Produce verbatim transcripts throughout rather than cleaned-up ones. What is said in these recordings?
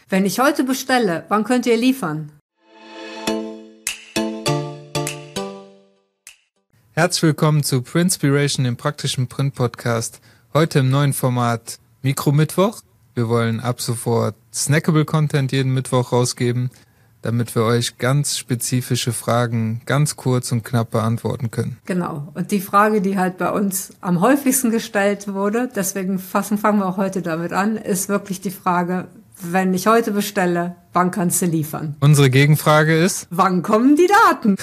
Wenn ich heute bestelle, wann könnt ihr liefern? Herzlich willkommen zu Printspiration, dem praktischen Print-Podcast. Heute im neuen Format Mikro-Mittwoch. Wir wollen ab sofort Snackable-Content jeden Mittwoch rausgeben, damit wir euch ganz spezifische Fragen ganz kurz und knapp beantworten können. Genau. Und die Frage, die halt bei uns am häufigsten gestellt wurde, deswegen fassen, fangen wir auch heute damit an, ist wirklich die Frage, wenn ich heute bestelle, wann kannst du liefern? Unsere Gegenfrage ist? Wann kommen die Daten?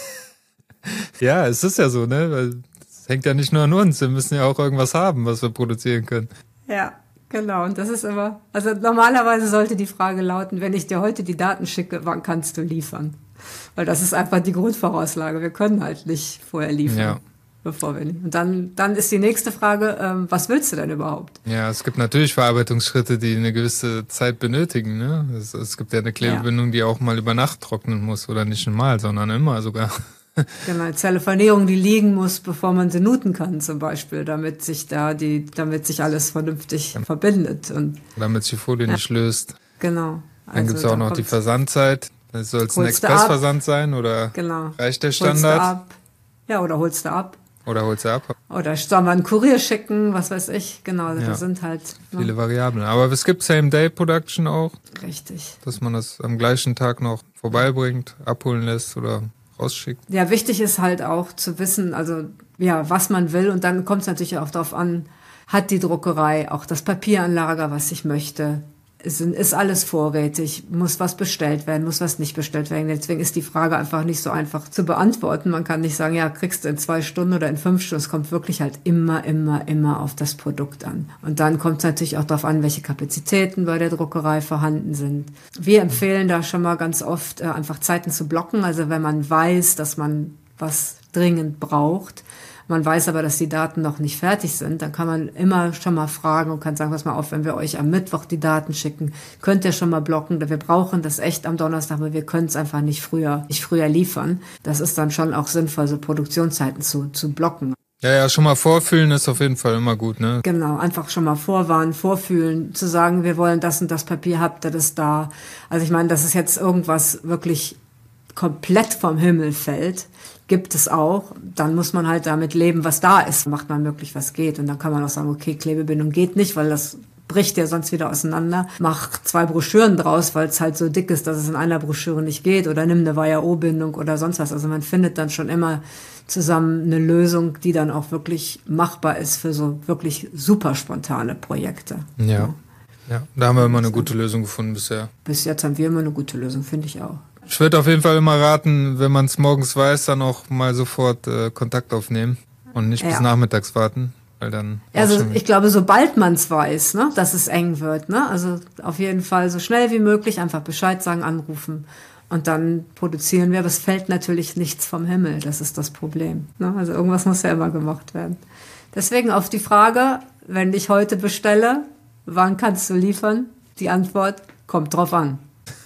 Ja, es ist ja so, ne? Weil es hängt ja nicht nur an uns, wir müssen ja auch irgendwas haben, was wir produzieren können. Ja, genau. Und das ist immer, also normalerweise sollte die Frage lauten, wenn ich dir heute die Daten schicke, wann kannst du liefern? Weil das ist einfach die Grundvorauslage. Wir können halt nicht vorher liefern, ja. bevor wir nicht. Und dann, dann ist die nächste Frage, ähm, was willst du denn überhaupt? Ja, es gibt natürlich Verarbeitungsschritte, die eine gewisse Zeit benötigen, ne? Es, es gibt ja eine Klebebindung, ja. die auch mal über Nacht trocknen muss oder nicht schon mal, sondern immer sogar. Genau, Zelle Vernährung, die liegen muss, bevor man sie nuten kann, zum Beispiel, damit sich da die, damit sich alles vernünftig ja. verbindet und damit sich die Folie ja. nicht löst. Genau. Dann also, gibt's auch noch die Versandzeit. Das soll es ein Expressversand sein oder genau. reicht der Standard? Holst du ab. Ja, oder holst du ab. Oder holst du ab. Oder soll man einen Kurier schicken, was weiß ich. Genau, ja. das sind halt ne? viele Variablen. Aber es gibt Same-Day-Production auch. Richtig. Dass man das am gleichen Tag noch vorbeibringt, abholen lässt oder rausschickt. Ja, wichtig ist halt auch zu wissen, also ja, was man will. Und dann kommt es natürlich auch darauf an, hat die Druckerei auch das Papier an Lager, was ich möchte? Ist, ist alles vorrätig? Muss was bestellt werden? Muss was nicht bestellt werden? Deswegen ist die Frage einfach nicht so einfach zu beantworten. Man kann nicht sagen, ja, kriegst du in zwei Stunden oder in fünf Stunden. Es kommt wirklich halt immer, immer, immer auf das Produkt an. Und dann kommt es natürlich auch darauf an, welche Kapazitäten bei der Druckerei vorhanden sind. Wir empfehlen da schon mal ganz oft, äh, einfach Zeiten zu blocken. Also wenn man weiß, dass man was dringend braucht, man weiß aber, dass die Daten noch nicht fertig sind, dann kann man immer schon mal fragen und kann sagen, pass mal auf, wenn wir euch am Mittwoch die Daten schicken, könnt ihr schon mal blocken, wir brauchen das echt am Donnerstag, aber wir können es einfach nicht früher, nicht früher liefern. Das ist dann schon auch sinnvoll, so Produktionszeiten zu, zu blocken. Ja, ja, schon mal vorfühlen ist auf jeden Fall immer gut, ne? Genau, einfach schon mal vorwarnen, vorfühlen, zu sagen, wir wollen das und das Papier, habt ihr das da? Also ich meine, dass es jetzt irgendwas wirklich komplett vom Himmel fällt, gibt es auch. Dann muss man halt damit leben, was da ist. Macht man möglich, was geht. Und dann kann man auch sagen, okay, Klebebindung geht nicht, weil das bricht ja sonst wieder auseinander. Mach zwei Broschüren draus, weil es halt so dick ist, dass es in einer Broschüre nicht geht. Oder nimm eine W A O-Bindung oder sonst was. Also man findet dann schon immer zusammen eine Lösung, die dann auch wirklich machbar ist für so wirklich super spontane Projekte. Ja. ja. Ja, da haben wir immer eine gute Lösung gefunden bisher. Bis jetzt haben wir immer eine gute Lösung, finde ich auch. Ich würde auf jeden Fall immer raten, wenn man es morgens weiß, dann auch mal sofort äh, Kontakt aufnehmen und nicht ja. bis nachmittags warten, weil dann. Also ich glaube, sobald man es weiß, ne, dass es eng wird, ne, also auf jeden Fall so schnell wie möglich einfach Bescheid sagen, anrufen und dann produzieren wir. Aber es fällt natürlich nichts vom Himmel, das ist das Problem. Ne? Also irgendwas muss ja immer gemacht werden. Deswegen auf die Frage, wenn ich heute bestelle, wann kannst du liefern? Die Antwort kommt drauf an.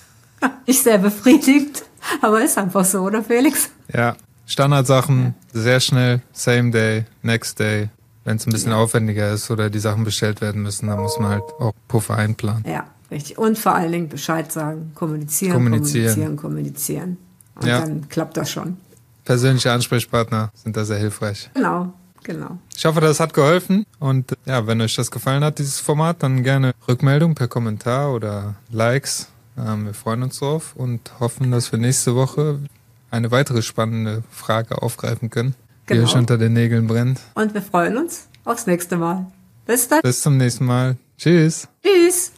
Nicht sehr befriedigend, aber ist einfach so, oder Felix? Ja, Standardsachen, sehr schnell, same day, next day. Wenn es ein bisschen ja. aufwendiger ist oder die Sachen bestellt werden müssen, dann muss man halt auch Puffer einplanen. Ja, richtig. Und vor allen Dingen Bescheid sagen, kommunizieren, kommunizieren, kommunizieren, kommunizieren. Und ja. dann klappt das schon. Persönliche Ansprechpartner sind da sehr hilfreich. Genau. Genau. Ich hoffe, das hat geholfen und ja, wenn euch das gefallen hat, dieses Format, dann gerne Rückmeldung per Kommentar oder Likes. Ähm, wir freuen uns drauf und hoffen, dass wir nächste Woche eine weitere spannende Frage aufgreifen können, genau. die euch unter den Nägeln brennt. Und wir freuen uns aufs nächste Mal. Bis dann. Bis zum nächsten Mal. Tschüss. Tschüss.